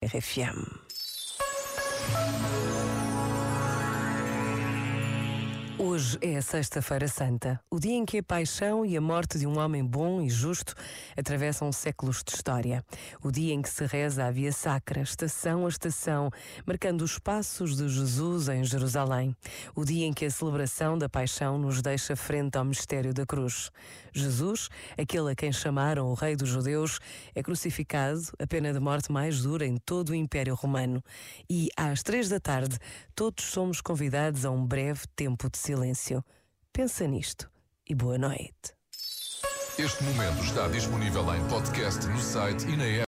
RFM. Hoje é a Sexta-feira Santa, o dia em que a paixão e a morte de um homem bom e justo atravessam séculos de história. O dia em que se reza a Via Sacra, estação a estação, marcando os passos de Jesus em Jerusalém. O dia em que a celebração da paixão nos deixa frente ao mistério da cruz. Jesus, aquele a quem chamaram o Rei dos Judeus, é crucificado, a pena de morte mais dura em todo o Império Romano. E às 15h, todos somos convidados a um breve tempo de silêncio. Pensa nisto e boa noite. Este momento está disponível em podcast no site e na app.